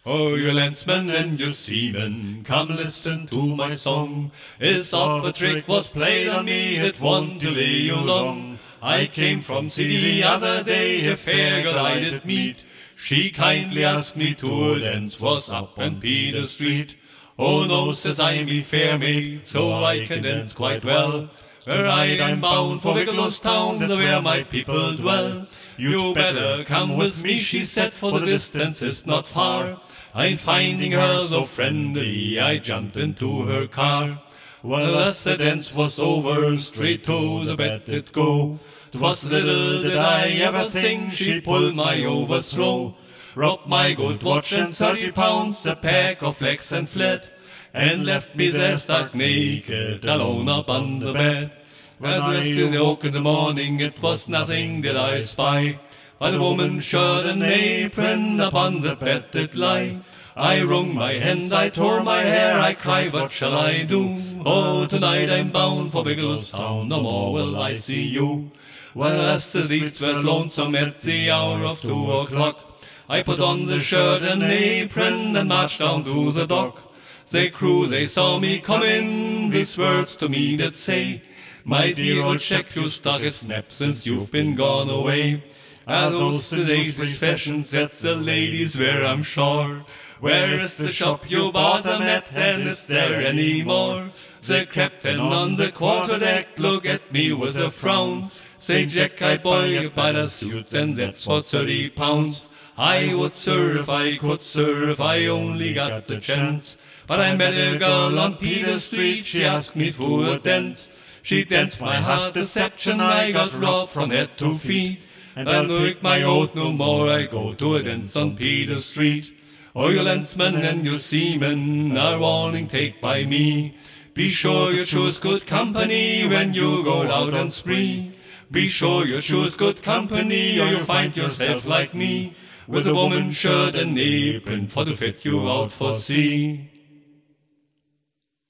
Oh, you landsmen and you seamen, come listen to my song. If of a trick was played on me, it won't delay you long. I came from city the other day, a fair girl I did meet. She kindly asked me to dance, was up on Peter Street. Oh no, says I, me fair maid, so I can dance quite well. Where I'm bound for Wicklow town, that's where my people dwell. You better come with me, she said, for the distance is not far. I'm finding her so friendly, I jumped into her car. Well, as the dance was over, straight to the bed it go. 'Twas little did I ever think she'd pull my overthrow. Robbed my gold watch and 30 pounds, a pack of flax and fled, and left me there stark naked, alone up on the bed. When I awoke in the morning, it was nothing that I spy, but a woman's shirt and apron upon the bed did lie. I wrung my hands, I tore my hair, I cried, what shall I do? Oh, tonight I'm bound for Wicklow town, no more will I see you. Well, as the streets were lonesome at the hour of 2 o'clock, I put on the shirt and apron and marched down to the dock. The crew, they saw me come in, these words to me did say, my dear old chap, you stuck a snap since you've been gone away. Are those today's fashions that the ladies wear, I'm sure? Where is the shop you bought them at, and is there any more? The captain on the quarterdeck look at me with a frown. Say, Jack, I buy you by the suits, and that's for 30 pounds. I would, sir, if I could, sir, if I only got the chance. But I met a girl on Peter Street, she asked me for a dance. She danced my heart deception, I got robbed from head to feet. And I'll break my oath no more, I go to a dance on Peter Street. Oh, you landsmen and you seamen, our warning take by me. Be sure you choose good company when you go out on spree. Be sure you choose good company, or you'll find yourself like me, with a woman's shirt and apron for to fit you out for sea.